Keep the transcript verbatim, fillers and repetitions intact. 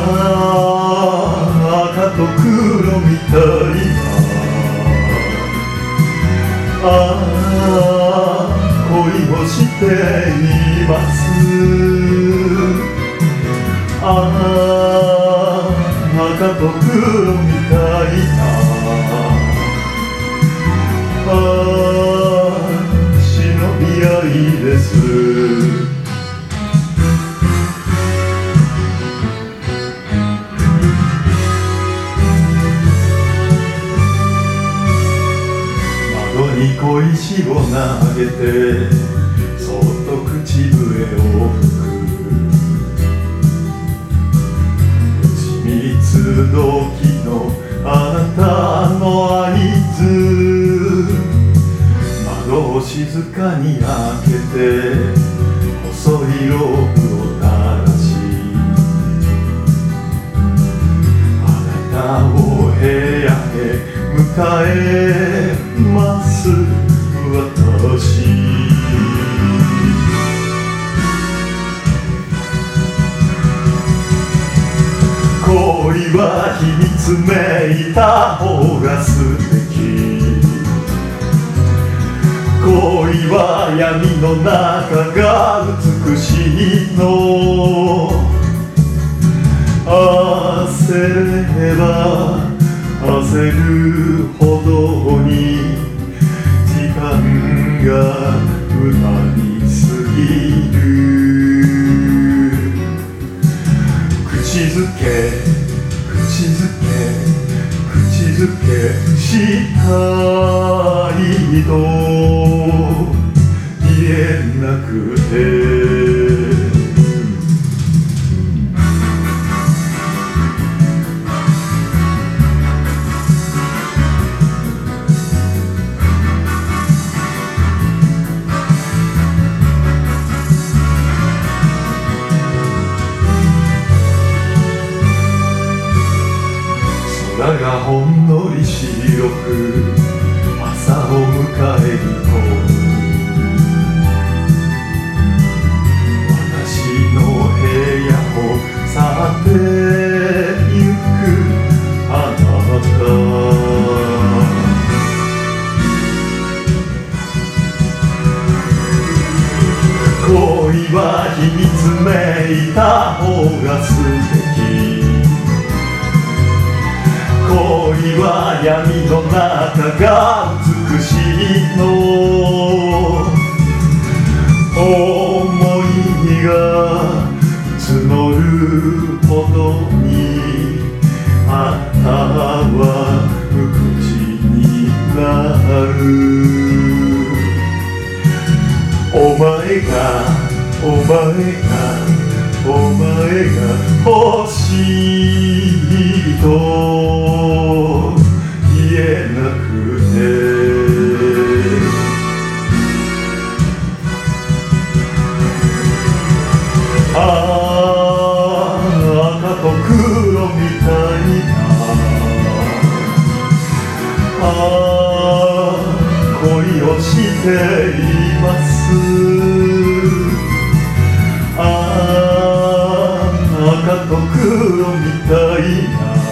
あ赤と黒みたいなああ恋をしていますああ赤と黒みたいなああ忍び合いです小石を投げてそっと口笛を吹く蜂蜜時のあなたの合図窓を静かに開けて細いロープを垂らしあなたを部屋へ迎えます私恋は秘密めいた方が素敵恋は闇の中が美しいの焦れば焦るほどに時間が無駄に過ぎる口づけ口づけ口づけしたいと言えなくて空がほんのり白く朝を迎えると私の部屋を去ってゆくあなた恋は秘密めいた方が素敵恋は闇の中が美しいの思いが募るほどにあなたは無口になるお前がお前がお前が欲しいと言えなくてああ赤と黒みたいなああ恋をしていますああ赤と黒みたいな